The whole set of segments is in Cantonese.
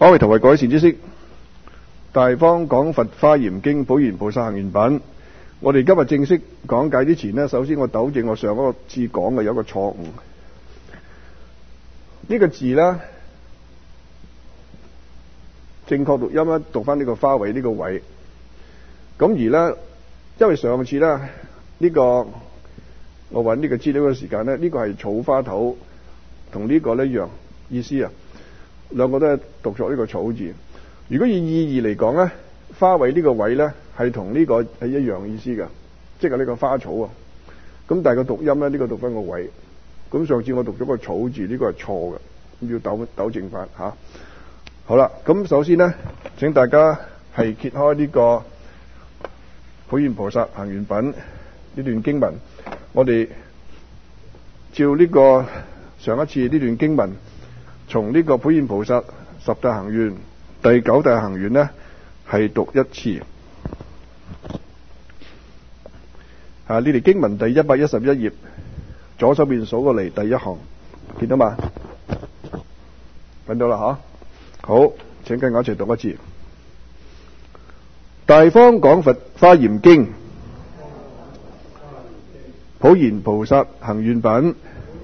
阿彌陀佛，各位善知識，大方廣佛華嚴經普賢菩薩行願品。我哋今日正式講解之前呢，首先我糾正我上嗰個次講嘅有一個錯誤。呢個字呢，正確讀音呢，讀翻呢個花卉呢個卉。咁而呢，因為上次呢，呢個我揾呢個資料嘅時間呢，呢個係草花頭，同呢個呢一樣意思啊。兩個都係讀作呢個草字。如果以意義嚟講呢，花卉呢個卉呢係同呢個係一樣意思嘅，即係呢個花草啊。咁但係個讀音呢，呢個讀翻個卉。咁上次我讀咗個草字，呢個係錯嘅，咁要糾正翻吓。好啦，咁首先呢，請大家係揭開呢個普賢菩薩行願品呢段經文，我哋照呢個上一次呢段經文，從呢個普賢菩薩十大行願第9大行願呢，係讀一次。呢條經文第111頁，左手邊數過嚟第一行，見到嘛？揾到啦吓。好，請跟我一齊讀一次。大方廣佛華嚴經，普賢菩薩行願品。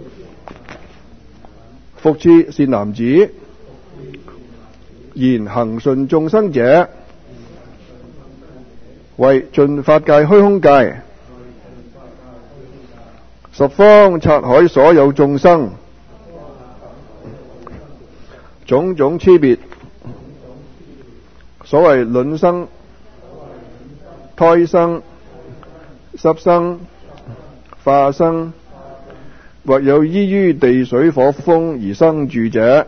復次善男子，言恒順眾生者，為盡法界虛空界，十方剎海所有眾生，種種差別，所謂卵生、胎生、濕生、化生，或有依於地水火風而生住者，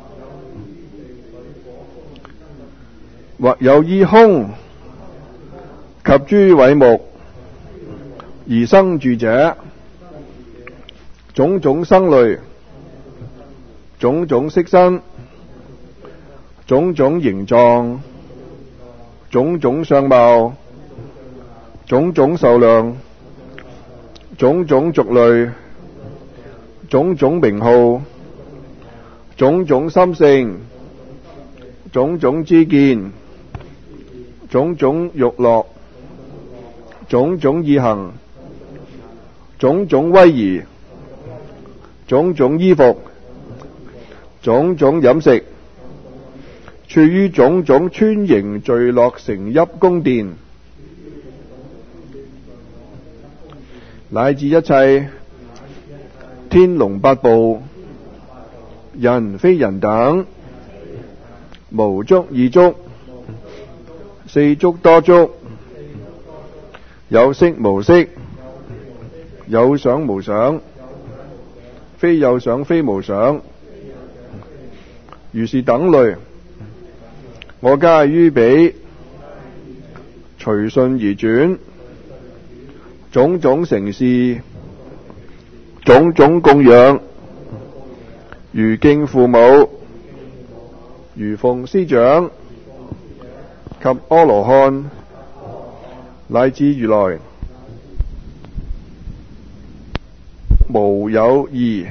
或有依空及諸穢木而生住者，種種生類，種種色身，種種形狀，種種相貌，種種壽量，種種族類，種種名號，種種心性，種種知見，種種欲樂，種種意行，種種威儀，種種衣服，種種飲食，處於種種村營聚落城邑宮殿，乃至一切天龍八部、人非人等，無足二足、四足多足，有色無色，有想無想，非有想非無想，如是等類，我皆於彼隨順而轉，種種承事，種種供養，如敬父母，如奉師長，及阿羅漢，乃至如來，無有異，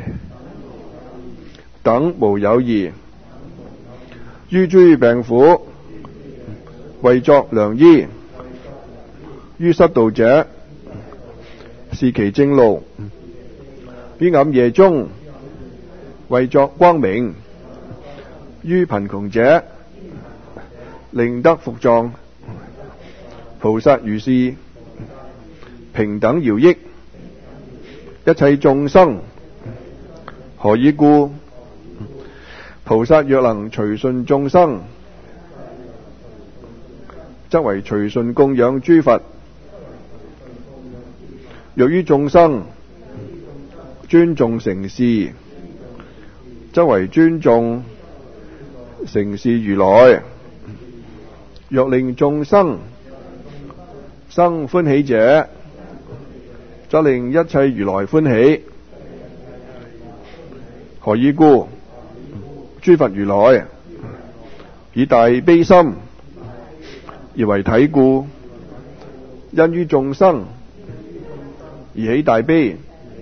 等無有異，於諸病苦，為作良醫；於失道者，示其正路；於暗夜中，為作光明；於貧窮者，令得伏藏。菩薩如是，平等饒益一切眾生。何以故？菩薩若能隨順眾生，則為隨順供養諸佛；若於眾生尊重承事，則為尊重承事如來；若令眾生生歡喜者，則令一切如來歡喜。何以故？諸佛如來以大悲心而為體故，因於眾生而起大悲，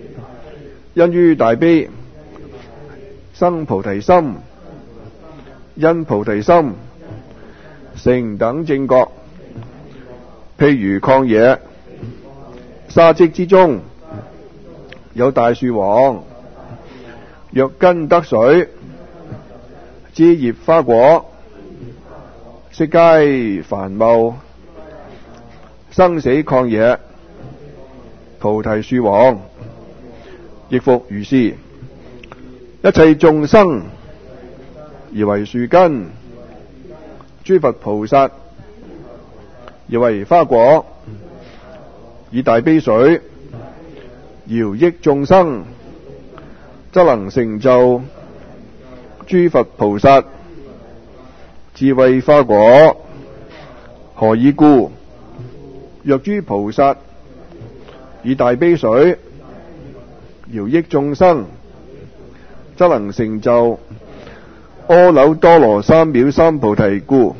因於大悲生菩提心， 因菩提心成等正覺，譬如曠野沙積之中有大樹王，若根得水，枝葉花果，悉皆繁茂。生死曠野菩提樹王亦復如是，一切眾生而為樹根，諸佛菩薩而為花果，以大悲水饒益眾生，則能成就諸佛菩薩智慧花果。何以故？若諸菩薩以大悲水饒益眾生，則能成就阿耨多羅三藐三菩提故。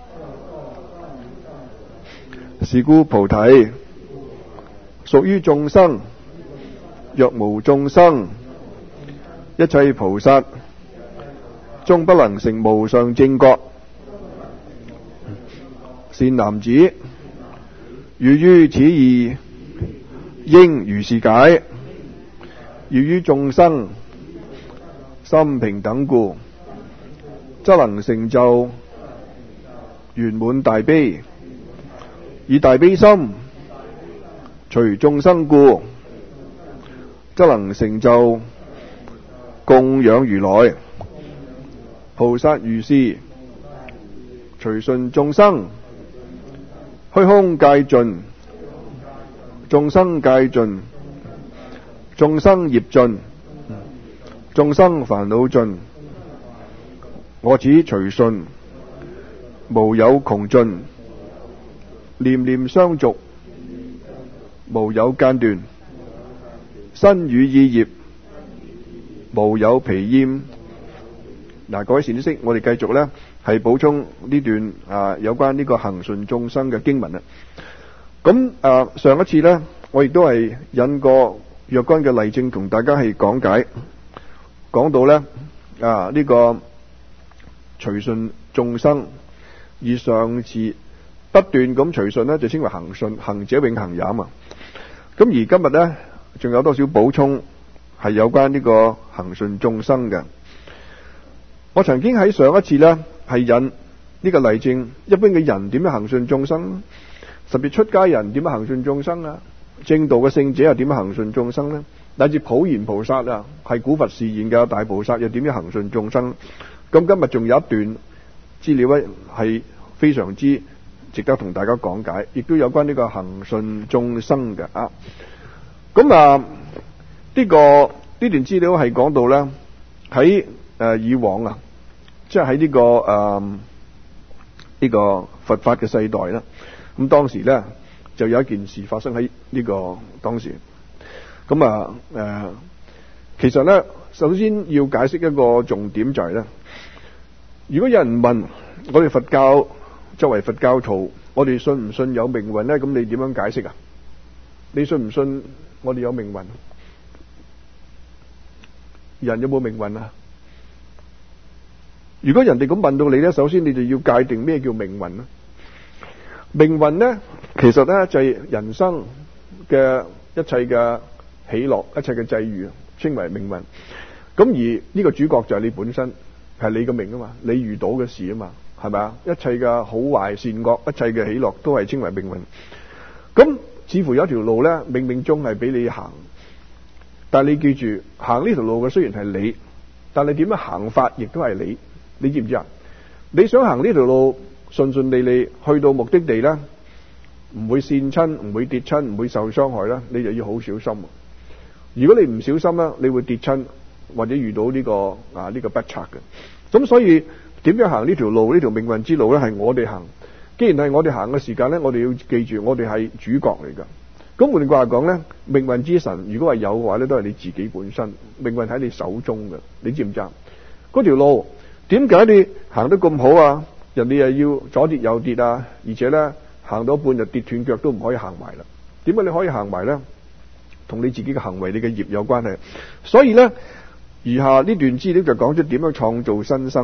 是故菩提屬於眾生，若無眾生，一切菩薩終不能成無上正覺。善男子，汝於此義應如是解。要於眾生心平等故，則能成就圓滿大悲。以大悲心隨眾生故，則能成就供養如來。菩薩如是，隨順眾生，虛空界盡，眾生界盡，眾生業盡，眾生煩惱盡。我此隨順，無有窮盡，念念相續，無有間斷。身語意業，無有疲厭。嗱，各位善知識，我哋繼續呢係補充呢段有關呢個恒順眾生嘅經文啦。咁上一次呢，我亦都係引過若干嘅例證同大家係講解，講到呢呢個隨順眾生，而上次不斷咁隨順呢，就稱為恒順，恒者永恒也嘛。咁而今日呢，仲有多少補充係有關呢個恒順眾生嘅。我曾經喺上一次呢係引呢個例證，一般嘅人點樣恒順眾生，特別出家人點樣恒順眾生啊，正道嘅聖者又點樣恒順眾生呢？乃至普賢菩薩啊，係古佛示現嘅大菩薩又點樣恒順眾生？咁今日仲有一段資料呢係非常之值得同大家講解，亦都有關呢個恒順眾生嘅啊。咁呢段資料係講到呢，喺以往啊，即係喺呢個佛法嘅世代啦。咁當時呢，就有一件事發生喺呢個當時。咁其實呢，首先要解釋一個重點就係呢，如果有人問我哋佛教作為佛教徒，我哋信唔信有命運呢？咁你點樣解釋啊？你信唔信我哋有命運？人有冇命運啊？如果人哋咁問到你呢，首先你就要界定咩叫命運呢？命運呢，其實呢就係人生嘅一切嘅喜樂，一切嘅際遇，稱為命運。咁而呢個主角就係你本身，係你嘅命啊嘛，你遇到嘅事啊嘛，係咪啊？一切嘅好壞善惡，一切嘅喜樂都係稱為命運。咁似乎有一條路呢，冥冥中係俾你行，但係你記住，行呢條路嘅雖然係你，但係點樣行法亦都係你。你知唔知啊？你想行呢條路順順利利去到目的地呢，唔會跣親，唔會跌親，唔會受傷害呢，你就要好小心。如果你唔小心呢，你會跌親或者遇到呢個不測嘅。咁所以點樣行呢條路，呢條命運之路呢，係我哋行。既然係我哋行嘅時間呢，我哋要記住，我哋係主角嚟㗎。咁換句話講呢，命運之神如果係有嘅話呢，都係你自己本身，命運喺你手中嘅。你知唔知啊？嗰條路點解你行得咁好啊？人哋又要左跌右跌啊，而且呢，行到一半就跌斷腳都唔可以行埋啦。點解你可以行埋呢？同你自己嘅行為、你嘅業有關係。所以呢，餘下呢段資料就講出點樣創造新生，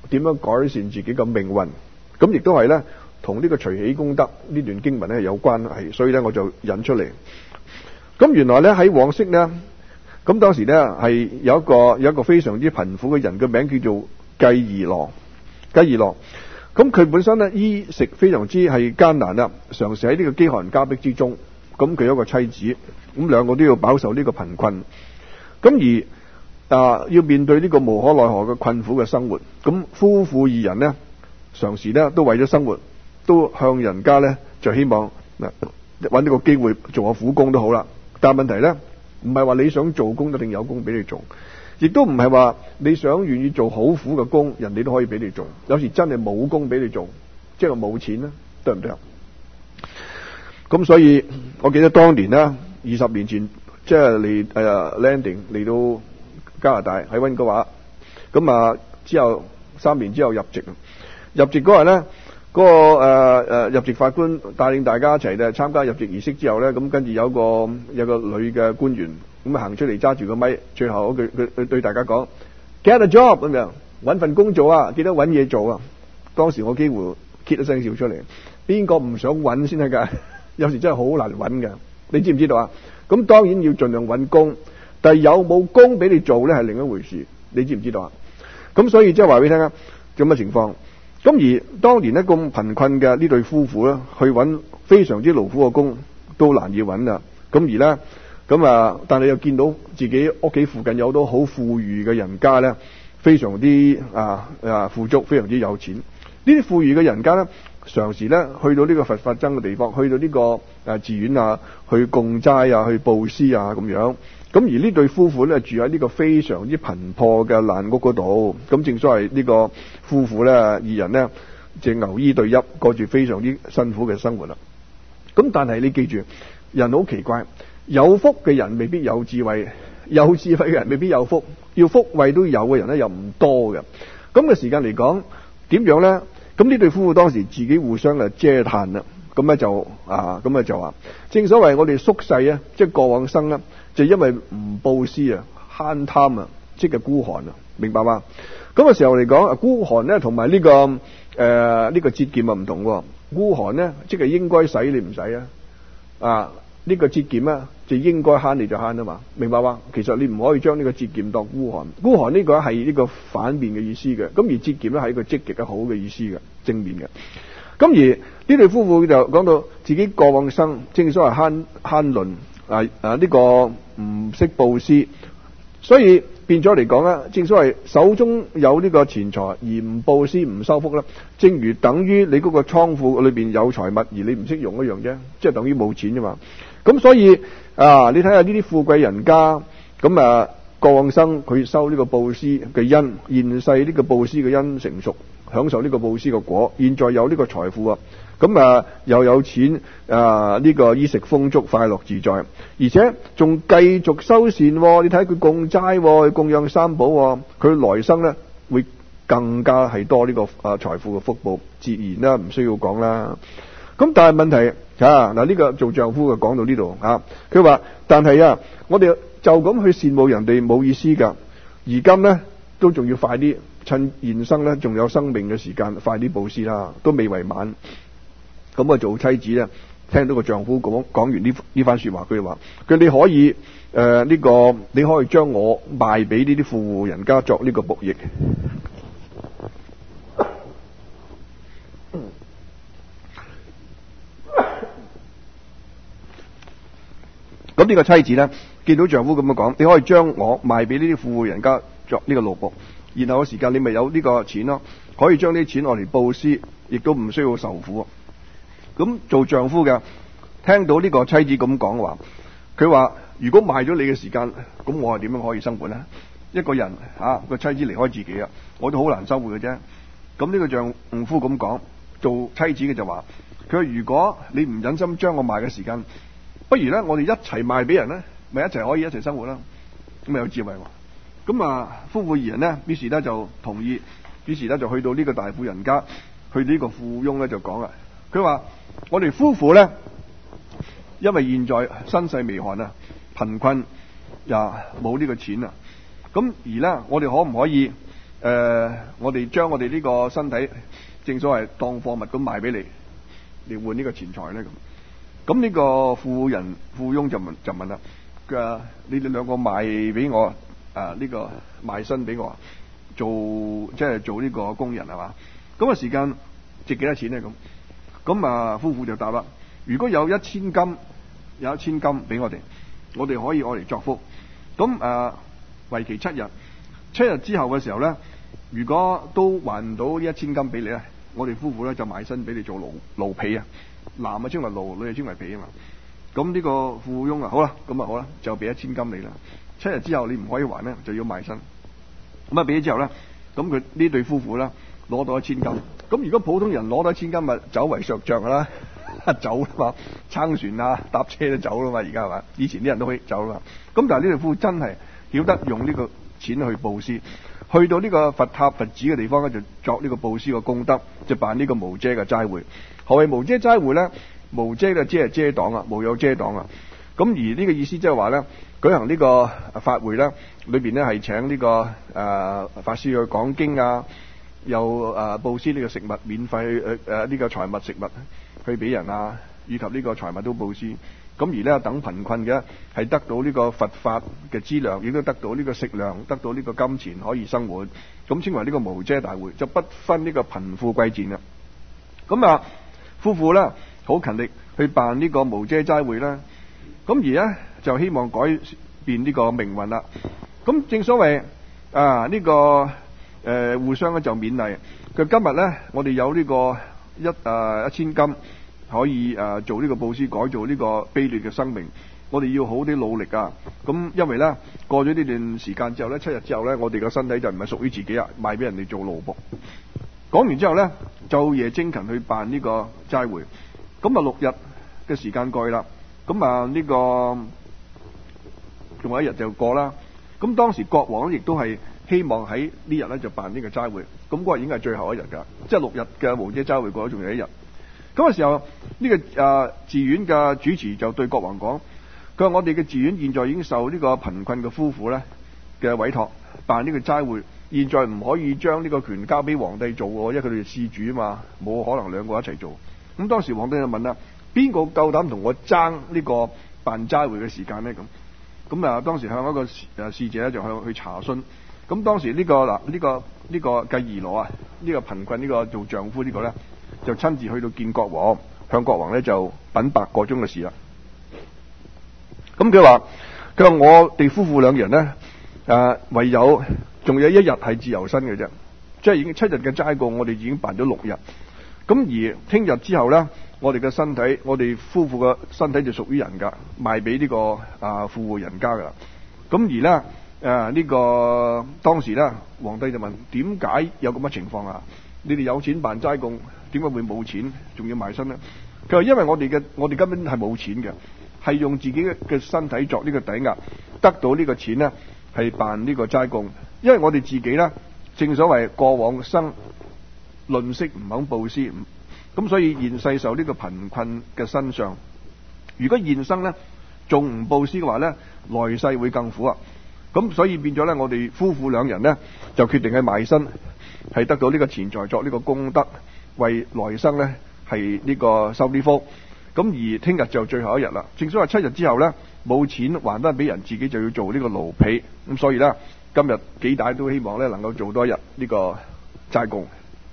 點樣改善自己嘅命運。咁亦都係咧同呢個隨喜功德呢段經文咧有關係，所以咧我就引出嚟。咁原來咧喺往昔咧，咁當時咧係有一個非常之貧苦嘅人，嘅名叫做計兒羅。咁佢本身咧衣食非常之係艱難啦，常時喺呢個飢寒交迫之中。咁佢有一個妻子，咁兩個都要飽受呢個貧困。咁而要面對呢個無可奈何嘅困苦嘅生活。咁夫婦二人呢，常時咧都為咗生活，都向人家咧就希望揾呢個機會做下苦工都好啦。但係問題咧，唔係話你想做工一定有工俾你做，亦都唔係話你想願意做好苦嘅工，人哋都可以俾你做。有時真係冇工俾你做，即係冇錢啦，對唔對啊？咁所以我記得當年啦，20年前即係嚟landing 嚟到加拿大喺溫哥華，咁之後3年之後入籍嗰日咧，嗰個入籍法官帶領大家一齊咧參加入籍儀式之後咧，咁跟住有個女嘅官員咁行出嚟揸住個咪，最後嗰句佢對大家講 Get a job 咁樣，揾份工做啊，記得揾嘢做啊。當時我幾乎揭一聲笑出嚟，邊個唔想揾先得㗎？有時真係好難揾㗎，你知唔知道啊？咁當然要盡量揾工，但係有冇工俾你做咧係另一回事，你知唔知道啊？咁所以即係話俾你聽啊，咁嘅情況。咁而當年咧咁貧困嘅呢對夫婦咧，去揾非常之勞苦嘅工都難以揾啦。咁而咧但係又見到自己屋企附近有好多好富裕嘅人家咧，非常之富足，非常之有錢。呢啲富裕嘅人家咧，常時咧去到呢個佛法僧嘅地方，去到呢個寺院啊，去供齋啊，去布施啊咁樣。咁而呢對夫婦咧住喺呢個非常之貧破嘅爛屋嗰度。咁正所謂呢個夫婦咧二人咧，隻牛衣對泣，過住非常之辛苦嘅生活啦。咁但係你記住，人好奇怪，有福嘅人未必有智慧，有智慧嘅人未必有福，要福慧都有嘅人咧又唔多嘅。咁嘅時間嚟講，點樣咧？咁呢對夫婦當時自己互相嗟嘆啦。咁咧就話，正所謂我哋宿世啊，即係過往生啦，就因為唔布施啊，慳貪啊，即係孤寒啊，明白嗎？咁嘅時候嚟講，孤寒咧同埋呢個節儉啊唔同喎。孤寒咧即係應該使你唔使啊，呢個節儉啊就應該慳你就慳啊嘛，明白嗎？其實你唔可以將呢個節儉當孤寒，孤寒呢個係呢個反面嘅意思嘅，咁而節儉咧係一個積極嘅好嘅意思嘅，正面嘅。咁而呢對夫婦就講到自己過往生，正所謂慳吝呢個唔識布施，所以變咗嚟講啦，正所謂手中有呢個錢財而唔布施唔收福啦，正如等於你嗰個倉庫裏邊有財物而你唔識用一樣啫，即係等於冇錢啫嘛。咁所以你睇下呢啲富貴人家，咁過往生佢收呢個布施嘅因，現世呢個布施嘅因成熟，享受呢個布施嘅果，現在有呢個財富啊，咁又有錢呢個衣食豐足，快樂自在，而且仲繼續修善。你睇佢供齋，供養三寶，佢來生咧會更加係多呢個財富嘅福報，自然啦，唔需要講啦。咁但係問題嗱，呢個做丈夫嘅講到呢度佢話但係我哋就咁去羨慕人哋冇意思噶，而今咧都仲要快啲，趁現生咧仲有生命嘅時間，快啲布施啦，都未為晚。咁做妻子咧，聽到個丈夫講完呢番說話，佢話你可以你可以將我賣俾呢啲富戶人家作呢個僕役。咁呢個妻子咧，見到丈夫咁樣講，你可以將我賣俾呢啲富戶人家作呢個奴僕，然後嘅時間你咪有呢個錢咯，可以將呢啲錢攞嚟布施，亦都唔需要受苦。咁做丈夫嘅聽到呢個妻子咁講嘅話，佢話如果賣咗你嘅時間，咁我係點樣可以生活呢？一個人個妻子離開自己我都好難生活嘅啫。咁呢個丈夫咁講，做妻子嘅就話，佢話如果你唔忍心將我賣嘅時間，不如咧我哋一齊賣俾人咧，咪一齊可以一齊生活啦。咁咪有智慧喎。咁夫婦二人呢，於是咧就同意，於是咧就去到呢個大富人家，去呢個富翁咧就講啦。佢話我哋夫婦咧，因為現在身世微寒貧困又冇呢個錢咁而咧我哋可唔可以我哋將我哋呢個身體，正所謂當貨物咁賣俾你，嚟換呢個錢財咧咁呢個富翁就問啦，佢話你哋兩個賣俾我呢個賣身俾我即係做呢個工人係嘛？咁時間值幾多錢咧咁夫婦就答啦，如果有1000金俾我哋可以攞嚟作福。咁為期7日，7日之後嘅時候咧，如果都還唔到呢1000金俾你咧，我哋夫婦咧就賣身俾你做奴婢啊，男啊稱為奴，女啊稱為婢啊嘛。咁呢個富翁好啦，就俾1000金你啦。7日之後你唔可以還咧，就要賣身。咁俾咗之後咧，咁佢呢對夫婦咧攞到1000金。咁如果普通人攞到1000金咪走為上着噶啦，走啦嘛，撐船啊搭車都走啦嘛，而家係嘛？以前啲人都可以走啦嘛。咁但係呢對夫婦真係曉得用呢個錢去布施，去到呢個佛塔佛寺嘅地方咧，就作呢個布施嘅功德，就辦呢個無遮嘅齋會。何謂無遮齋會咧？無遮就遮係遮擋啊，無有遮擋啊。咁而呢個意思即係話咧，舉行呢個法會咧，裏邊咧係請呢個法師去講經啊，又布施呢個食物免費呢個財物食物去俾人啊，以及呢個財物都布施。咁而咧等貧困嘅係得到呢個佛法嘅資糧，亦都得到呢個食糧，得到呢個金錢可以生活。咁稱為呢個無遮大會，就不分呢個貧富貴賤啦。咁夫婦咧好勤力去辦呢個無遮齋會啦。咁而咧就希望改變呢個命運啦。咁正所謂呢個互相咧就勉勵。佢今日咧我哋有呢個1000金可以做呢個布施，改造呢個卑劣嘅生命。我哋要好啲努力啊！咁因為咧過咗呢段時間之後咧，7日之後咧，我哋個身體就唔係屬於自己啊，賣俾人哋做奴僕。講完之後咧，晝夜精勤去辦呢個齋會。咁6日嘅時間過去啦。咁呢個仲有1日就過啦。咁當時國王亦都係希望喺呢日咧就辦呢個齋會。咁嗰日已經係最後1日㗎，即係6日嘅無遮齋會過咗，仲有1日。咁嘅時候，呢個寺院嘅主持就對國王講：佢話我哋嘅寺院現在已經受呢個貧困嘅夫婦咧嘅委託辦呢個齋會，現在唔可以將呢個權交俾皇帝做喎，因為佢哋係施主啊嘛，冇可能兩個一齊做。咁當時皇帝就問啦：邊個夠膽同我爭呢個辦齋會嘅時間咧？咁當時向一個使者咧就向去查詢。咁當時呢個計兒羅啊，呢個貧困呢個做丈夫呢個咧，就親自去到見國王，向國王咧就稟白個中嘅事啦。咁佢話我哋夫婦兩人咧，唯有仲有1日係自由身嘅啫，即係已經7日嘅齋過，我哋已經辦咗6日。咁而聽日之後咧，我哋嘅身體，我哋夫婦嘅身體就屬於人噶，賣俾呢個富戶人家噶啦。咁而咧呢個當時咧，皇帝就問：點解有咁嘅情況啊？你哋有錢辦齋供，點解會冇錢，仲要賣身呢？佢話因為我哋根本係冇錢嘅，係用自己嘅身體作呢個抵押，得到呢個錢呢，係辦呢個齋供。因為我哋自己呢，正所謂過往生吝嗇唔肯布施，咁所以現世受呢個貧困嘅身上。如果現生呢仲唔布施嘅話呢，來世會更苦啊！咁所以變咗呢，我哋夫婦兩人呢，就決定去賣身，係得到呢個錢財作呢個功德，為來生呢係呢個收啲福。咁而聽日就最後1日啦。正所謂7日之後呢，冇錢還翻俾人，自己就要做呢個奴婢。咁所以呢，今日幾大都希望呢能夠做多1日呢個齋供。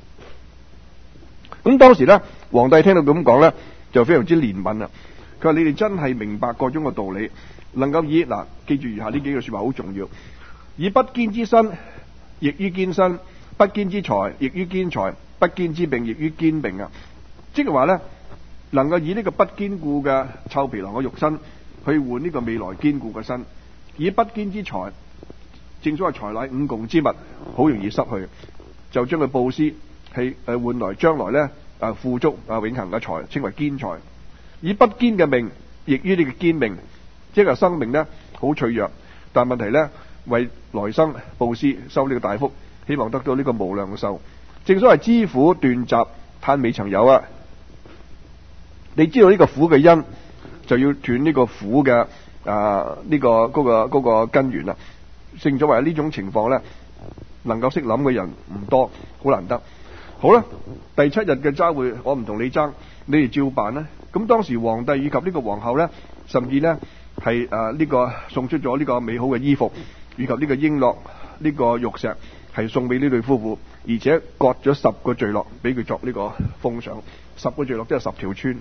咁當時呢，皇帝聽到咁講呢，就非常之憐憫啦。佢話：你哋真係明白各種嘅道理，能夠記住以下呢幾句說話好重要。以不堅之身，亦於堅身；不堅之財，亦於堅財；不堅之病，亦於堅病啊！即係話呢，能夠以呢個不堅固嘅臭皮囊嘅肉身去換呢個未來堅固嘅身；以不堅之財，正所謂財乃五窮之物，好容易失去，就將佢布施係換來將來呢富足永恆嘅財，稱為堅財。以不堅嘅命，亦於呢個堅命，即係生命呢好脆弱，但問題呢，為來生布施收呢個大福，希望得到呢個無量嘅壽。正所謂知苦斷集，嘆未曾有啊！你知道呢個苦嘅因，就要斷呢個苦嘅嗰個根源啦。正所謂呢種情況呢， 能夠識諗嘅人唔多，好難得。好啦，第7日嘅齋會，我唔同你爭，你哋照辦啦。咁當時皇帝以及呢個皇后咧，甚至咧係呢個送出咗呢個美好嘅衣服，以及呢個瓔珞、呢個玉石，係送俾呢對夫婦，而且割咗10個聚落俾佢作呢個封賞。10個聚落即係10條村，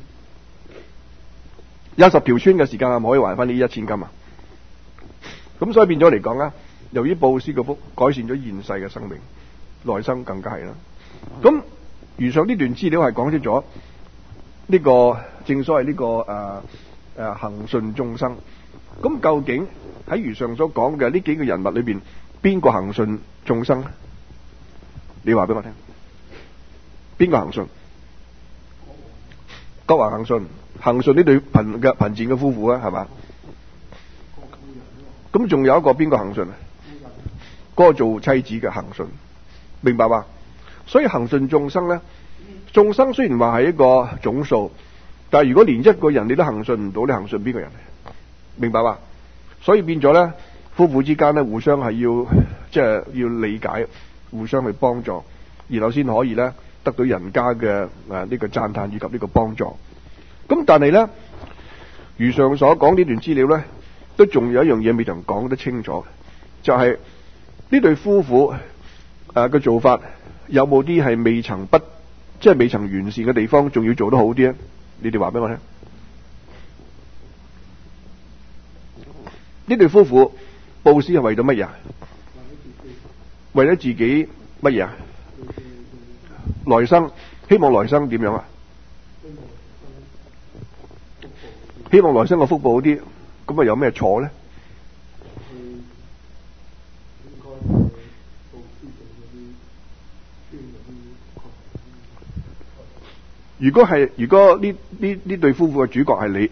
有10條村嘅時間係唔可以還翻呢1000金啊！咁所以變咗嚟講咧，由於布施嘅福改善咗現世嘅生命，來生更加係啦。咁如上呢段資料係講出咗呢個正所謂呢個恆順眾生。咁究竟喺如上所講嘅呢幾個人物裏邊，邊個恆順眾生咧？你話俾我聽，邊個恆順？國王恆順，恆順呢對貧賤嘅夫婦啊，係嘛？咁仲有一個邊個恆順啊？嗰個做妻子嘅恆順，明白嘛？所以恆順眾生咧，眾生雖然話係一個總數，但係如果連一個人你都恆順唔到，你恆順邊個人？明白嘛？所以變咗咧，夫婦之間咧互相係要理解，互相去幫助，然後先可以咧得到人家嘅呢個讚嘆以及呢個幫助。咁但係咧，如上所講呢段資料咧，都仲有一樣嘢未曾講得清楚，就係呢對夫婦嘅做法有冇啲係未曾未曾完善嘅地方，仲要做得好啲咧？你哋話俾我聽。呢對夫婦布施係為咗乜嘢？為咗自己乜嘢？來生，希望來生點樣啊？希望來生個福報好啲，咁啊有咩錯咧？如果呢對夫婦嘅主角係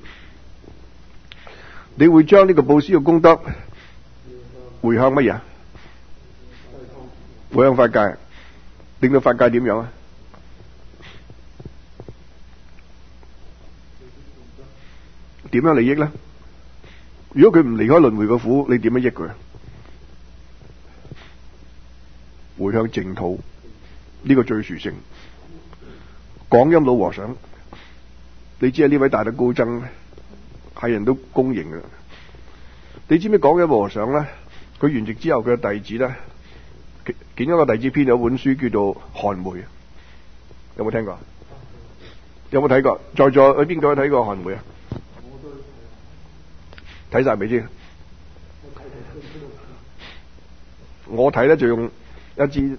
你會將呢個布施嘅功德回向乜嘢？回向法界，令到法界點樣啊？點樣利益咧？如果佢唔離開輪迴嘅苦，你點樣益佢？回向淨土，呢個最殊勝。廣欽老和尚，你知係呢位大德高僧，係人都公認嘅。你知唔知廣欽和尚咧？佢圓寂之後，佢嘅弟子咧，其中一個弟子編咗本書叫做《寒梅》，有冇聽過？有冇睇過？在座有邊個有睇過《寒梅》啊？睇晒未先？我睇咧就用一支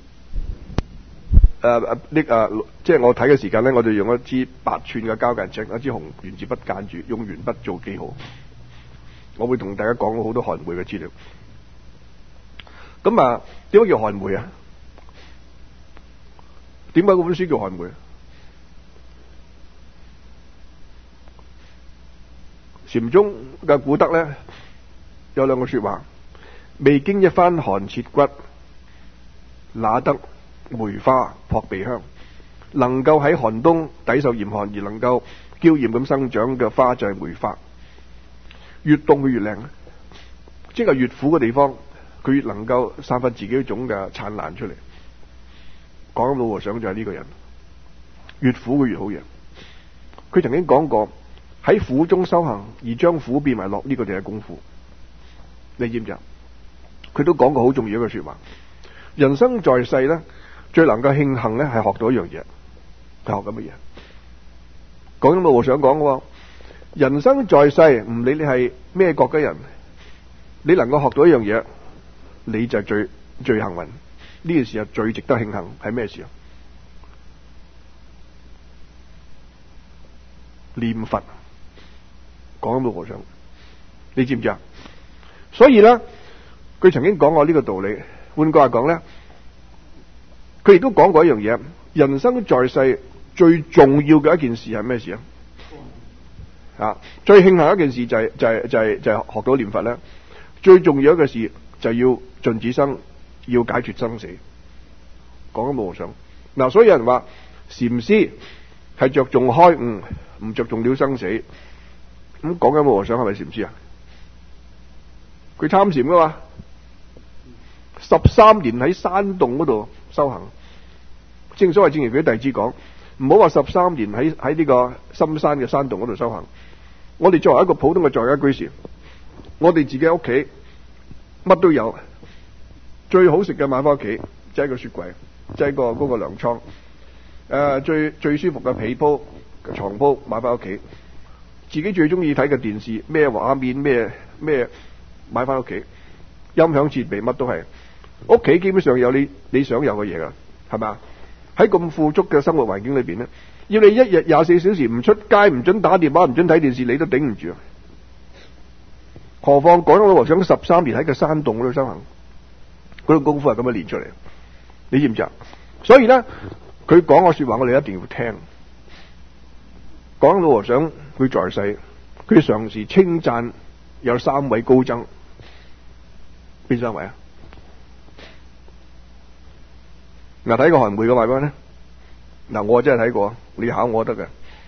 即係我睇嘅時間咧，我就用一支8寸嘅膠間尺，一支紅原子筆間住，用鉛筆做記號。我會同大家講好多寒梅嘅資料。咁啊，點解叫寒梅啊？點解嗰本書叫寒梅？禪宗嘅古德咧有兩個說話：未經一番寒徹骨，哪得梅花撲鼻香。能夠喺寒冬抵受嚴寒而能夠嬌艷咁生長嘅花就係梅花。越凍佢越靚，即係越苦嘅地方，佢越能夠散發自己一種嘅燦爛出嚟。廣欽老和尚就係呢個人，越苦佢越好嘢。佢曾經講過，喺苦中修行而將苦變為樂，呢個就係功夫。你知唔知啊？佢都講過好重要一句說話：人生在世咧，最能夠慶幸咧係學到一樣嘢。係學緊乜嘢？廣欽老和尚講嘅，人生在世唔理你係咩國家人，你能夠學到一樣嘢，你就係最幸運。呢件事係最值得慶幸。係咩事啊？念佛。廣欽老和尚，你知唔知啊？所以咧，佢曾經講過呢個道理。換句話講咧，佢亦都講過一樣嘢：人生在世最重要嘅一件事係咩事啊？最慶幸一件事就係學到念佛咧。最重要一個事就係要盡此生要解決生死。廣欽老和尚嗱，所以有人話禪師係着重開悟，唔着重了生死。咁廣欽老和尚係咪禪師啊？佢參禪噶嘛？ 13年喺山洞嗰度修行。正所謂正如佢啲弟子講，唔好話13年喺呢個深山嘅山洞嗰度修行。我哋作為一個普通嘅在家居士，我哋自己屋企乜都有，最好食嘅買翻屋企，即係個雪櫃，即係嗰個糧倉，最舒服嘅被鋪、床鋪買翻屋企，自己最中意睇嘅電視，咩畫面咩買翻屋企，音響設備乜都係，屋企基本上有你想有嘅嘢噶，係咪啊？喺咁富足嘅生活環境裏邊咧，要你一日24小時唔出街，唔准打電話，唔准睇電視，你都頂唔住。何況廣東老和尚13年喺個山洞嗰度修行，嗰種功夫係咁樣練出嚟，你知唔知啊？所以咧，佢講嘅說話我哋一定要聽。廣東老和尚佢在世，佢常時稱讚有3位高僧，邊3位啊？嗱，睇過韓梅嘅話咧，嗱我真係睇過，你考我得嘅。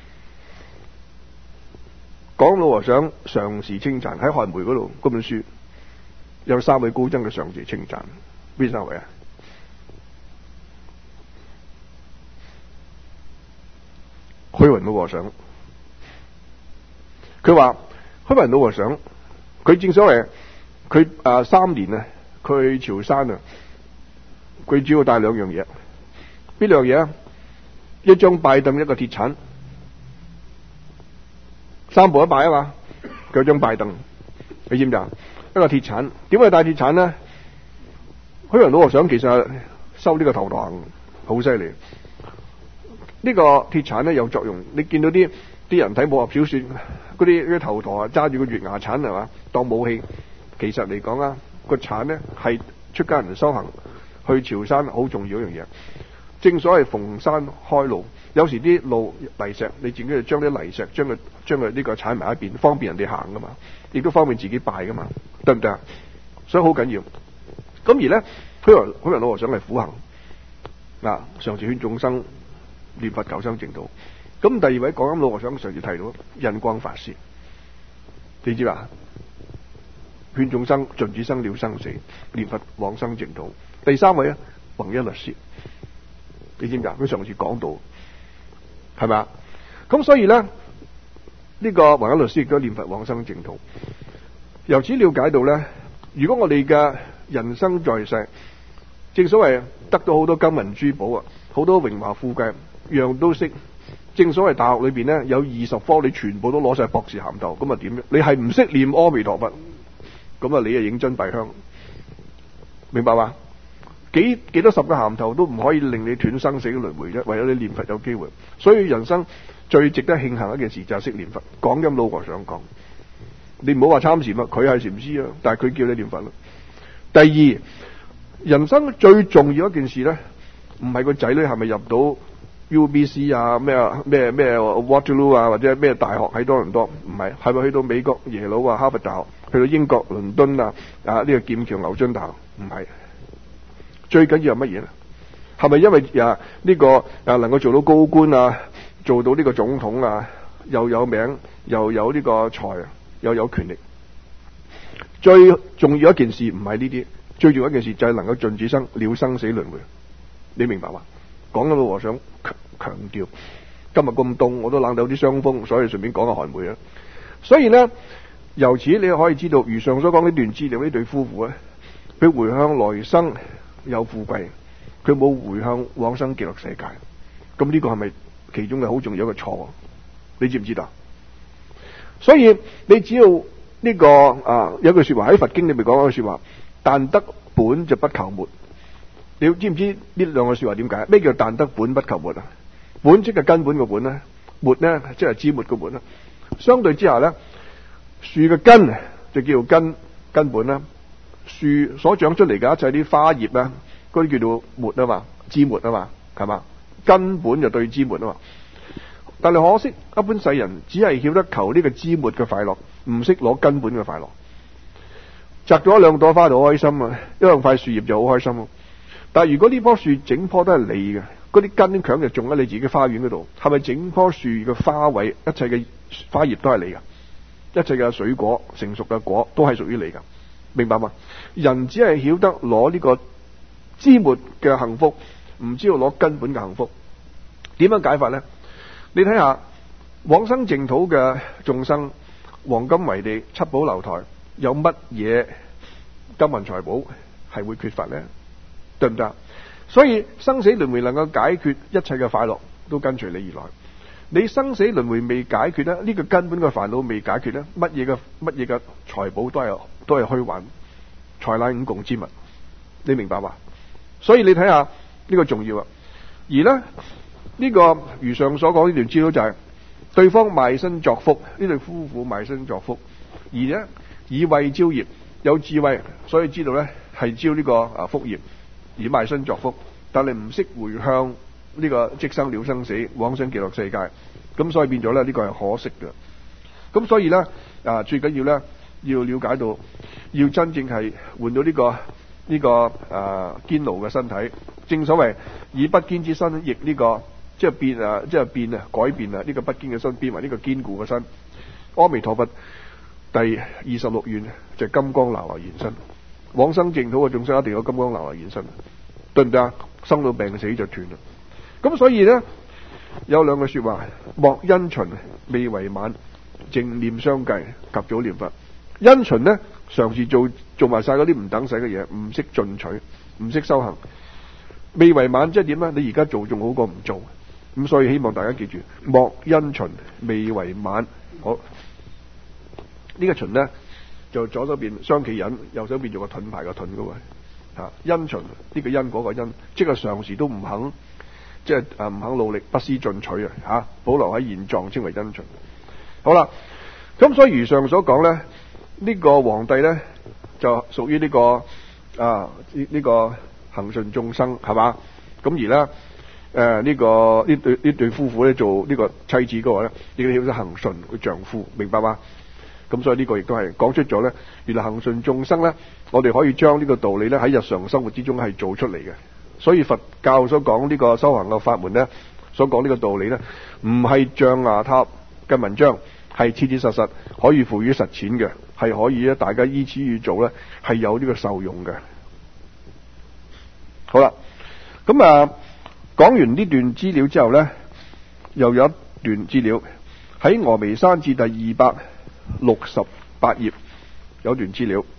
廣東老和尚常時稱讚，喺韓梅嗰度嗰本書有3位高僧嘅常時稱讚，邊3位啊？虛雲老和尚，佢話虛雲老和尚，佢正所謂佢3年啊，佢去潮山啊。佢主要帶2樣嘢，邊2樣嘢啊？一張拜凳，一個鐵鏟，3步一拜啊嘛。佢有張拜凳，你知唔知啊？一個鐵鏟，點解帶鐵鏟呢？虛雲老和尚其實收呢個頭堂好犀利。呢個鐵鏟咧有作用，你見到啲人睇武俠小說，嗰啲頭陀啊揸住個月牙鏟係嘛，當武器。其實嚟講啊，個鏟咧係出家人修行去潮山好重要一樣嘢。正所謂逢山開路，有時啲路泥石，你自己就將啲泥石將佢呢個踩埋一邊，方便人哋行噶嘛，亦都方便自己拜噶嘛，得唔得啊？所以好緊要。咁而咧，虛雲老和尚係苦行嗱，上次勸眾生念佛求生淨土。咁第2位廣欽老和尚上次提到印光法師，你知嘛？勸眾生盡此生了生死，念佛往生淨土。第3位啊，弘一律師，你知唔知啊？佢上次講到係咪啊？咁所以咧，呢個弘一律師亦都念佛往生淨土。由此了解到咧，如果我哋嘅人生在世，正所謂得到好多金銀珠寶啊，好多榮華富貴，樣都識。正所謂大學裏邊咧有20科，你全部都攞晒博士銜頭，咁啊點咧？你係唔識念阿彌陀佛，咁啊你啊認真閉香，明白嘛？幾多10個銜頭都唔可以令你斷生死嘅輪迴啫，為咗你念佛有機會。所以人生最值得慶幸一件事就係識念佛。廣欽老和尚講，你唔好話參禪啊，佢係禪師啊，但係佢叫你念佛啦。第2，人生最重要一件事咧，唔係個仔女係咪入到UBC 啊，咩 Waterloo 啊，或者咩大學喺多倫多，唔係，係咪去到美國耶魯啊、哈佛大學，去到英國倫敦啊呢個劍橋牛津大學，唔係。最緊要係乜嘢咧？係咪因為呢個能夠做到高官啊，做到呢個總統啊，又有名又有呢個財又有權力？最重要一件事唔係呢啲，最重要一件事就係能夠盡此生了生死輪迴。你明白嘛？廣欽老和尚強調，今日咁凍，我都冷到啲傷風，所以順便講下寒梅啊。所以呢，由此你可以知道，如上所講呢段資料，呢對夫婦咧，佢回向來生有富貴，佢冇回向往生極樂世界。咁呢個係咪其中嘅好重要一個錯？你知唔知道？所以你只要呢個有句說話喺佛經裏面講一句說話，但得本就不求末。你知唔知呢兩個說話點解？咩叫但得本不求末啊？本即係根本嘅本咧，末咧即係枝末嘅本啦。相對之下咧，樹嘅根就叫做根本啦。樹所長出嚟嘅一切啲花葉啊，嗰啲叫做末啊嘛，枝末啊嘛，係嘛？根本就對枝末啊嘛。但係可惜，一般世人只係曉得求呢個枝末嘅快樂，唔識攞根本嘅快樂。摘咗2朵花就好開心啊，一兩塊樹葉就好開心啊。但係如果呢棵樹整棵都係你嘅，嗰啲根強就種喺你自己花園嗰度，係咪整棵樹嘅花卉、一切嘅花葉都係你噶？一切嘅水果成熟嘅果都係屬於你噶？ 明白嗎？人只係曉得攞呢個枝末嘅幸福，唔知道攞根本嘅幸福。點樣解法呢？你睇下往生淨土嘅眾生，黃金為地，七寶樓台，有乜嘢金銀財寶係會缺乏呢？對唔對？所以生死輪迴能夠解決一切嘅快樂，都跟隨你而來。你生死輪迴未解決咧，呢個根本嘅煩惱未解決咧，乜嘢嘅財寶都係虛幻，財乃五共之物。你明白嘛？所以你睇下呢個重要啊。而咧呢個如上所講呢段資料就係對方賣身作福，呢對夫婦賣身作福，而咧以慧招業，有智慧，所以知道咧係招呢個福業而賣身作福，但係唔識回向呢個即生了生死，往生極樂世界，咁所以變咗咧呢個係可惜嘅。咁所以咧最緊要咧要了解到，要真正係換到呢個堅牢嘅身體。正所謂以不堅之身易呢個即係變改變呢個不堅嘅身變為呢個堅固嘅身。阿彌陀佛第26願就係金剛拿來現身，往生淨土嘅眾生一定有金剛拿來現身，對唔對啊？生到病死就斷啦。咁所以咧有兩句說話：莫因循未為晚，靜念相繼及早念佛。因循咧嘗試做埋晒嗰啲唔等使嘅嘢，唔識進取，唔識修行。未為晚即係點咧？你而家做仲好過唔做。咁所以希望大家記住，莫因循未為晚。好，呢個循咧就左手邊雙企人，右手邊做個盾牌個盾嗰位因循呢個因嗰個因，即係常時都唔肯，即係唔肯努力，不思進取保留喺現狀稱為因循。好啦，咁所以如上所講咧，呢個皇帝咧就屬於呢個呢個恒順眾生係嘛？咁而咧呢對夫婦咧做呢個妻子嘅話咧，亦都曉得恒順嘅丈夫，明白嗎？咁所以呢個亦都係講出咗咧，原來恒順眾生咧，我哋可以將呢個道理咧喺日常生活之中係做出嚟嘅。所以佛教所講呢個修行嘅法門咧，所講呢個道理咧，唔係象牙塔嘅文章，係切切實實可以付於實踐嘅，係可以咧大家依此去做咧，係有呢個受用嘅。好啦，咁講完呢段資料之後咧，又有一段資料喺峨眉山志第268頁有段資料。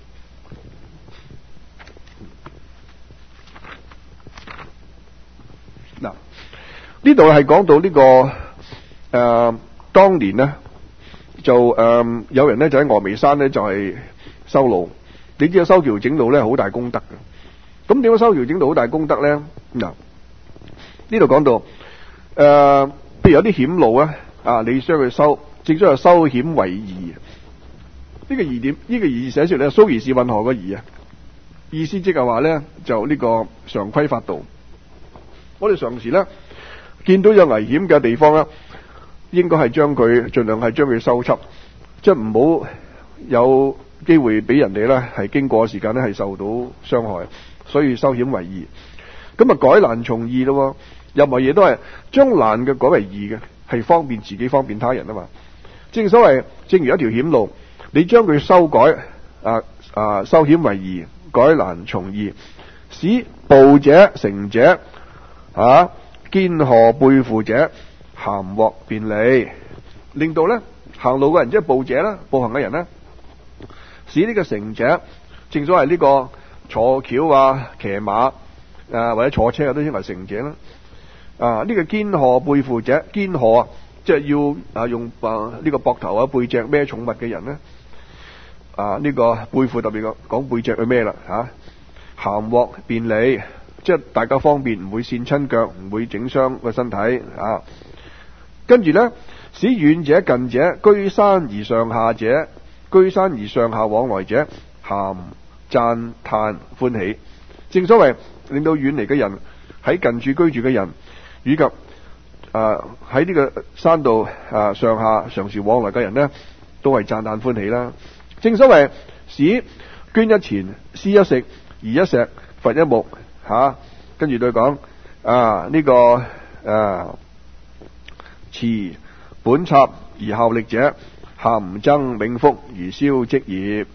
嗱，呢度係講到呢個當年呢，就有人呢就喺峨眉山呢就係修路。你知道修橋整路呢好大功德嘅。咁點樣修橋整路好大功德呢？嗱，呢度講到譬如有啲險路呢，你將佢修，正所謂修險為夷。呢個夷點？呢個夷寫出嚟，蘇夷是運河個夷啊，意思即係話呢，就呢個常規法度。我哋常時咧見到有危險嘅地方咧，應該係盡量係將佢收葺，即係唔好有機會俾人哋咧係經過嘅時間咧係受到傷害，所以修險為夷。咁改難從易咯，任何嘢都係將難嘅改為易嘅，係方便自己方便他人啊嘛。正所謂，正如一條險路，你將佢修改修險為夷，改難從易，使步者成者肩荷背負者咸獲便利，令到咧行路嘅人即係步者啦，步行嘅人咧，使呢個成者，正所謂呢個坐轎騎馬或者坐車都稱為成者啦。呢個肩荷背負者，肩荷即係要用呢個膊頭背脊孭重物嘅人咧，呢個背負特別講背脊去孭啦咸獲便利。即係大家方便，唔會跣親腳，唔會整傷個身體跟住咧，使遠者近者，居山而上下者，居山而上下往來者，咸讚歎歡喜。正所謂令到遠離嘅人，喺近處居住嘅人，以及喺呢個山度上下常時往來嘅人呢，都係讚歎歡喜啦。正所謂使捐一錢，施一食，移一石，伐一木。跟住對講呢個持本冊而效力者，咸增冥福而消職業。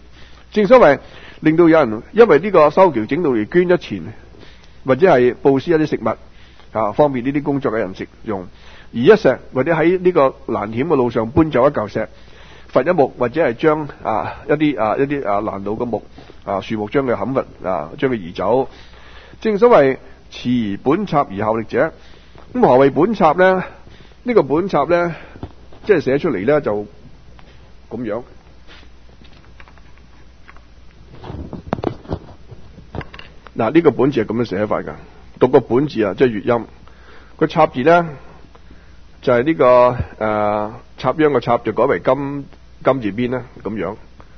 正所謂令到有人因為呢個修橋整路而捐一錢，或者係布施一啲食物方便呢啲工作嘅人食用，而一石或者喺呢個難險嘅路上搬走一嚿石，伐一木或者係將一啲難倒嘅木樹木將佢砍伐將佢移走。正所謂持本冊而效力者。咁何謂本冊咧？呢個本冊咧，即係寫出嚟咧就咁樣。嗱，呢個本字係咁樣寫法噶，讀個本字即係粵音。個插字咧就係呢個插秧嘅插就改為金字邊啦，咁樣。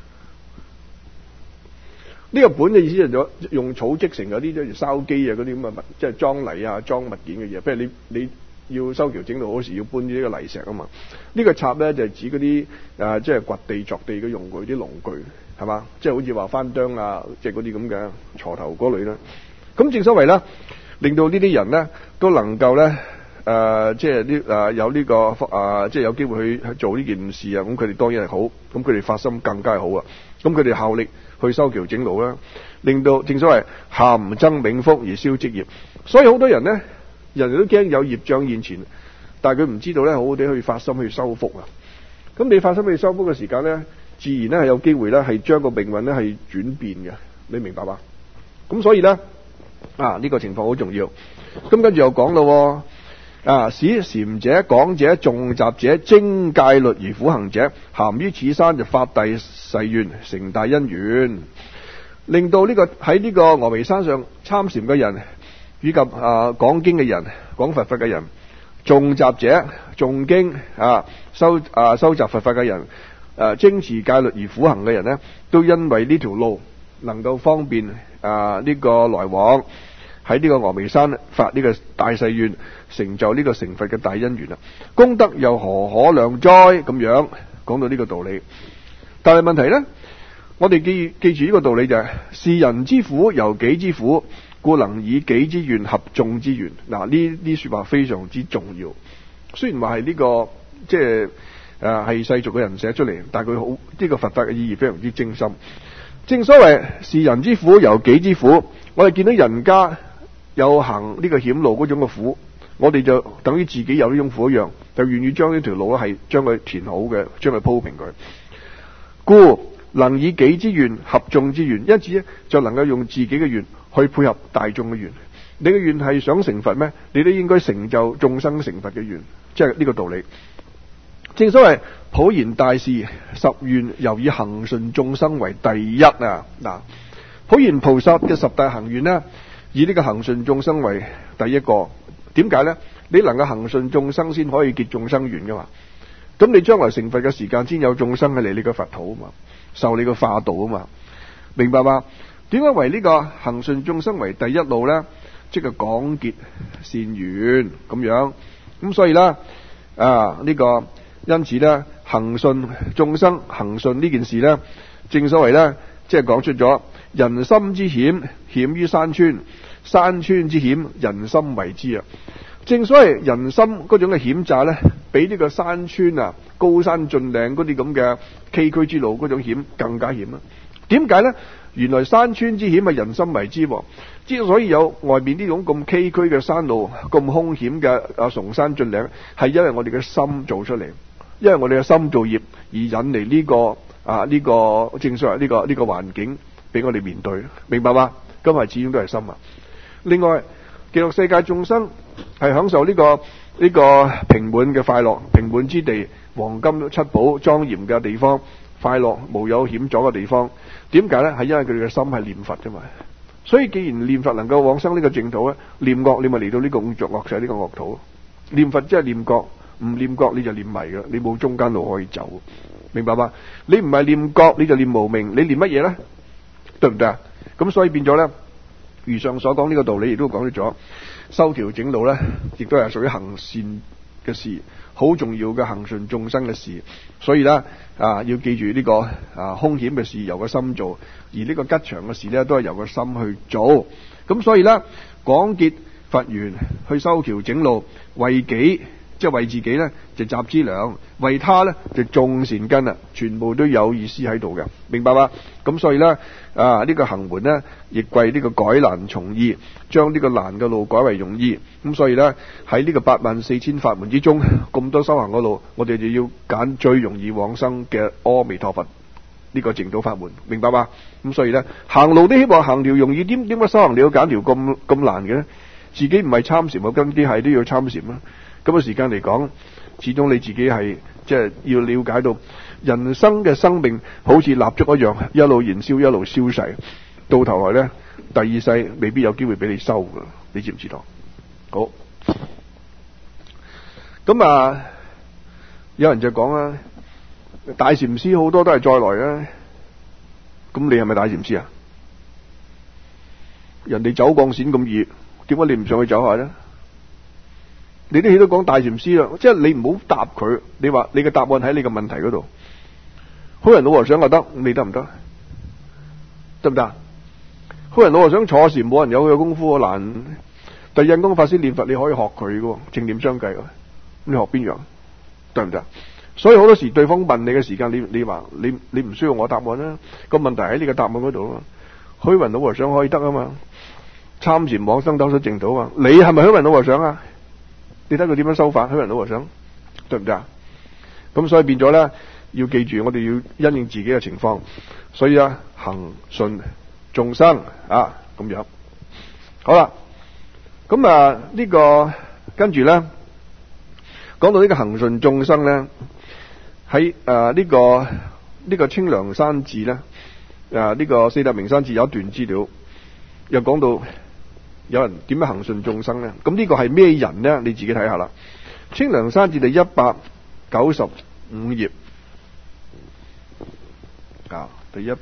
呢個本嘅意思就用草織成嗰啲即係筲箕嗰啲咁嘅物，即係裝泥裝物件嘅嘢。譬如你要修橋整路嗰時要搬呢個泥石啊嘛。呢個插咧就係指嗰啲即係掘地鑿地嘅用具，啲農具係嘛，即係好似話翻啄即係嗰啲咁嘅鋤頭嗰類啦。咁正所謂咧，令到呢啲人咧都能夠咧即係有呢個即係有機會去做呢件事啊。咁佢哋當然係好，咁佢哋發心更加係好啊。咁佢哋效力去修橋整路啦，令到正所謂咸增冥福而消積業。所以好多人呢，人哋都驚有業障現前，但係佢唔知道咧，好好地去發心去修福啊。咁你發心去修福嘅時間咧，自然咧係有機會咧係將個命運咧係轉變嘅，你明白嘛？咁所以咧呢個情況好重要。咁跟住又講咯。使禪者、講者、誦習者、精戒律而苦行者，咸於此山就發大誓願，成大因緣，令到呢個喺呢個峨眉山上參禪嘅人，以及講經嘅人、講佛法嘅人、誦習者、誦經收集佛法嘅人，精持戒律而苦行嘅人呢，都因為呢條路能夠方便呢個來往。喺呢個峨眉山發呢個大誓願，成就呢個成佛嘅大因緣啦，功德又何可量哉？咁樣講到呢個道理，但係問題呢，我哋記住呢個道理就係是人之苦由己之苦，故能以己之願合眾之願。嗱，呢啲說話非常之重要。雖然話係呢個即係係世俗嘅人寫出嚟，但係佢好呢個佛法嘅意義非常之精深。正所謂是人之苦由己之苦，我哋見到人家有行呢個險路嗰種嘅苦，我哋就等於自己有呢種苦一樣，就願意將呢條路係將佢填好嘅，將佢鋪平佢。故能以己之願合眾之願，因此咧就能夠用自己嘅願去配合大眾嘅願。你嘅願係想成佛咩？你都應該成就眾生成佛嘅願，即係呢個道理。正所謂普賢大士十願，猶以恒順眾生為第一啊！嗱，普賢菩薩嘅十大行願呢，以呢個恒順眾生為第一個。點解呢？你能夠恒順眾生，先可以結眾生緣噶嘛。咁你將來成佛嘅時間，先有眾生係嚟你個佛土啊嘛，受你個化道啊嘛，明白嘛？點解為呢個恒順眾生為第一路呢？即係廣結善緣咁樣。咁所以呢，呢個因此呢，恒順眾生，恒順呢件事呢，正所謂呢，即係講出咗人心之險，險於山川；山川之險，人心為之啊！正所謂人心嗰種嘅險詐呢，比呢個山川高山峻嶺嗰啲咁嘅崎嶇之路嗰種險更加險啊！點解呢？原來山川之險係人心為之，之所以有外面呢種咁崎嶇嘅山路、咁兇險嘅崇山峻嶺，係因為我哋嘅心做出嚟，因為我哋嘅心造業而引嚟呢個正所謂呢個環境俾我哋面對，明白嗎？今日始終都係心啊！另外，極樂世界眾生係享受呢個平滿嘅快樂、平滿之地、黃金七寶莊嚴嘅地方、快樂無有險阻嘅地方。點解呢？係因為佢哋嘅心係念佛啫嘛。所以既然念佛能夠往生呢個淨土咧，念覺你咪嚟到呢個樂世呢個樂土。念佛即係念覺，唔念覺你就念迷噶啦，你冇中間路可以走，明白嗎？你唔係念覺你就念無明，你念乜嘢呢？對唔對啊？咁所以變咗呢，如上所講呢個道理亦都講咗，修橋整路呢，亦都係屬於行善嘅事，好重要嘅行順眾生嘅事。所以呢，要記住呢個凶險嘅事由個心做，而呢個吉祥嘅事呢，都係由個心去做。咁所以呢，廣結佛緣去修橋整路，為己即係為自己咧就集資糧，為他咧就種善根啦，全部都有意思喺度嘅，明白嘛？咁所以咧呢個行門咧亦貴呢個改難從易，將呢個難嘅路改為容易。咁所以咧喺呢個84000法門之中，咁多修行嘅路，我哋就要揀最容易往生嘅阿彌陀佛呢個淨土法門，明白嘛？咁所以咧行路都希望行條容易，點解修行你要揀條咁難嘅咧？自己唔係參禪，我跟啲係都要參禪啦。咁嘅時間嚟講，始終你自己係即係要了解到人生嘅生命好似蠟燭一樣，一路燃燒一路消逝，到頭來咧第二世未必有機會俾你收噶，你知唔知道？好，咁有人就講啦，大禪師好多都係再來啊，咁你係咪大禪師啊？人哋走鋼線咁易，點解你唔上去走下咧？你啲戲都講大禪師啦，即係你唔好答佢，你話你嘅答案喺你嘅問題嗰度。虛雲老和尚就得，你得唔得？得唔得？虛雲老和尚坐禪，冇人有佢嘅功夫難。但印光法師念佛，你可以學佢嘅，正念相繼嘅。你學邊樣？得唔得？所以好多時對方問你嘅時間，你話你唔需要我答案啦，個問題喺你嘅答案嗰度啊嘛。虛雲老和尚可以得啊嘛，參禪往生兜率淨土啊。你係咪虛雲老和尚啊？你睇佢點樣修法，虛雲老和尚對唔對啊？咁所以變咗咧，要記住我哋要因應自己嘅情況，所以行順眾生咁樣。好啦，咁呢個跟住咧講到呢個行順眾生咧，喺呢個清涼山寺咧，呢個四大名山寺有一段資料，又講到有人點樣行順眾生咧？咁呢個係咩人咧？你自己睇下啦。清涼山寺第195頁第195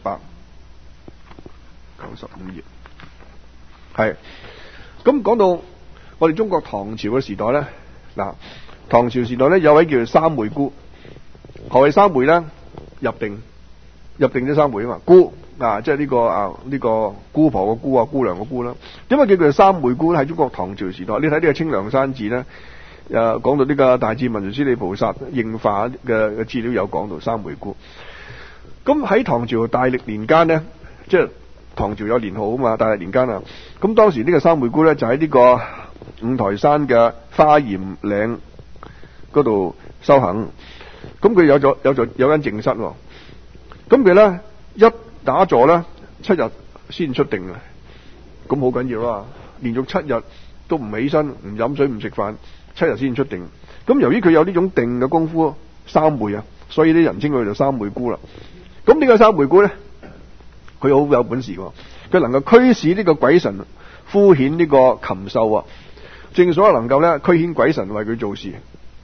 頁係咁講到我哋中國唐朝嘅時代咧，唐朝時代咧有位叫做三昧姑。何謂三昧咧？入定即三昧啊嘛。姑即係呢個姑婆嘅姑啊，姑娘嘅姑啦。點解叫佢三昧姑咧？喺中國唐朝時代，你睇呢個清涼山寺咧，講到呢個大智文殊師利菩薩應化嘅資料有講到三昧姑。咁喺唐朝大曆年間咧，即係唐朝有年號啊嘛，大曆年間啊。咁當時呢個三昧姑咧就喺呢個五台山嘅花嚴嶺嗰度修行。咁佢有間靜室，咁佢咧一打坐咧7日先出定啊！咁好緊要啦，連續7日都唔起身、唔飲水、唔食飯，7日先出定。咁由於佢有呢種定嘅功夫，三昧啊，所以啲人稱佢做三昧姑啦。咁呢個三昧姑咧，佢好有本事喎，佢能夠驅使呢個鬼神敷衍呢個禽獸啊，正所謂能夠咧驅遣鬼神為佢做事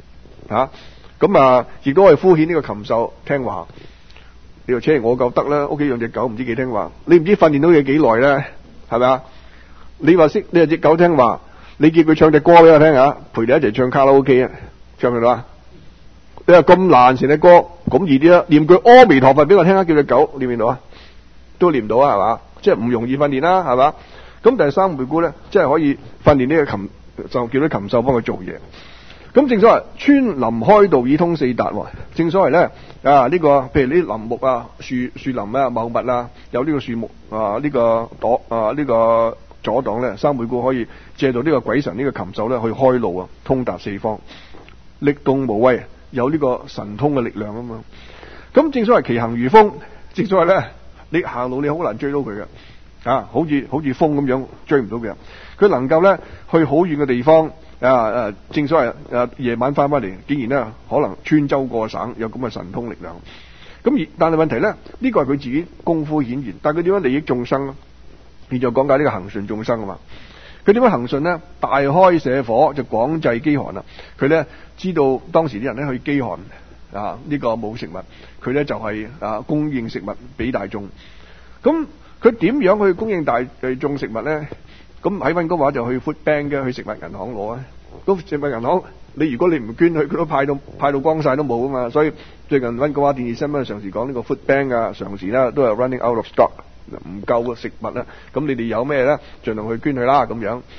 咁亦都可以敷衍呢個禽獸聽話。你話車我夠得啦，屋企養隻狗唔知幾聽話，你唔知訓練到佢幾耐咧，係咪啊？你話識你隻狗聽話，你叫佢唱隻歌俾我聽下，陪你一齊唱卡拉 OK 啊，唱佢啦。你話咁難成隻歌，咁易啲啦，念句阿彌陀佛俾我聽下，叫隻狗念唔念到啊？都念到啊，係嘛？即係唔容易訓練啦，係嘛？咁但係三昧姑咧，即係可以訓練呢個禽，就叫啲禽獸幫佢做嘢。咁正所謂穿林開道以通四達，正所謂咧呢個譬如呢啲林木樹林茂密有呢個樹木呢個朵呢個阻擋咧，三昧姑可以借到呢個鬼神呢個禽獸咧去開路啊，通達四方，力動無畏，有呢個神通嘅力量啊嘛。咁正所謂其行如風，正所謂咧你行路你好難追到佢嘅好似風咁樣追唔到佢。佢能夠咧去好遠嘅地方。正所謂夜晚翻嚟，竟然咧可能穿州過省，有咁嘅神通力量。但係問題咧，呢個係佢自己功夫顯現，但係佢點樣利益眾生咧？你就講解呢個行順眾生啊嘛。佢點樣行順咧？大開社火就廣濟飢寒啦。佢咧知道當時啲人咧去飢寒呢個冇食物，佢咧就係供應食物俾大眾。咁佢點樣去供應大眾食物咧？咁喺溫哥華就去 Food Bank 嘅，去食物銀行攞啊。咁食物銀行如果你唔捐佢都派到光晒都冇啊嘛。所以最近溫哥華電視新聞常時講呢個 Food Bank 常時啦都係 running out of stock， 唔夠食物啦。咁你哋有咩咧，盡量去捐去啦咁樣。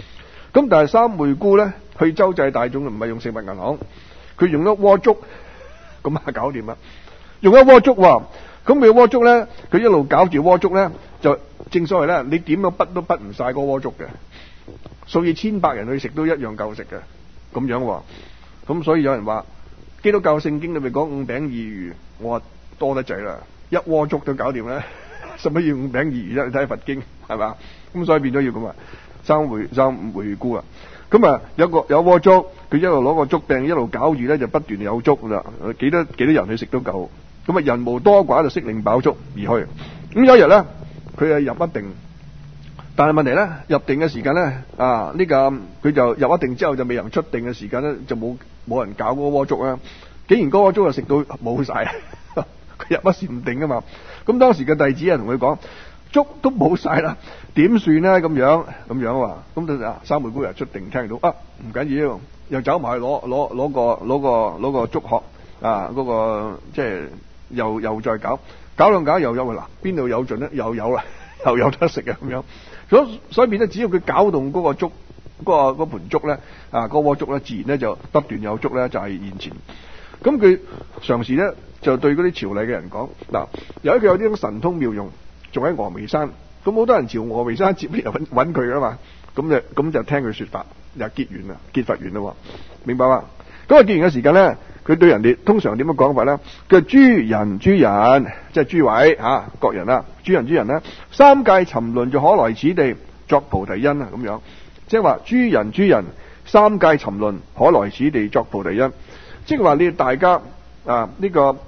咁但係三昧姑咧去周濟大眾唔係用食物銀行，佢用咗鍋粥，咁啊搞掂啦。用咗鍋粥喎，咁佢鍋粥咧，佢一路搞住鍋粥咧，就正所謂咧，你點樣滗都滗唔晒嗰鍋粥嘅，數以千百人去食都一樣夠食嘅，咁樣喎。咁所以有人話基督教聖經裏面講五餅二魚，我話多得滯啦，一鍋粥都搞掂啦，使乜要五餅二魚啫？你睇佛經係嘛？咁所以變咗要咁啊，三昧姑啊。咁啊有鍋粥，佢一路攞個粥柄一路攪住咧，就不斷有粥啦，幾多人去食都夠。咁啊人無多寡就悉令飽足而去。咁有一日咧，佢啊入一定，但係問題咧，入定嘅時間咧佢就入一定之後就未能出定嘅時間咧，就冇人搞嗰鍋粥啊！竟然嗰鍋粥就食到冇晒，佢入不禪定啊嘛。咁當時嘅弟子啊同佢講：粥都冇晒啦，點算咧？咁樣話，咁就三昧姑又出定，聽到唔緊要，又走埋去攞個粥殼嗰個即係又再搞兩搞又有啦，邊度有盡咧？又有啦，又有得食啊咁樣。所以變咗，只要佢攪動嗰個粥嗰盤粥咧嗰鍋粥咧，自然咧就不斷有粥咧就係現前。咁佢常時咧就對嗰啲朝禮嘅人講：嗱，由於佢有啲神通妙用，仲喺峨眉山，咁好多人朝峨眉山接嚟揾佢噶嘛，咁就聽佢說法，又結佛緣啦，明白嘛？咁啊結緣嘅時間咧，佢對人哋通常點樣講法咧？佢諸人即係諸位各人啦，諸人咧，三界沉淪就可來此地作菩提因啊，咁樣，即係話諸人三界沉淪可來此地作菩提因，即係話你大家呢個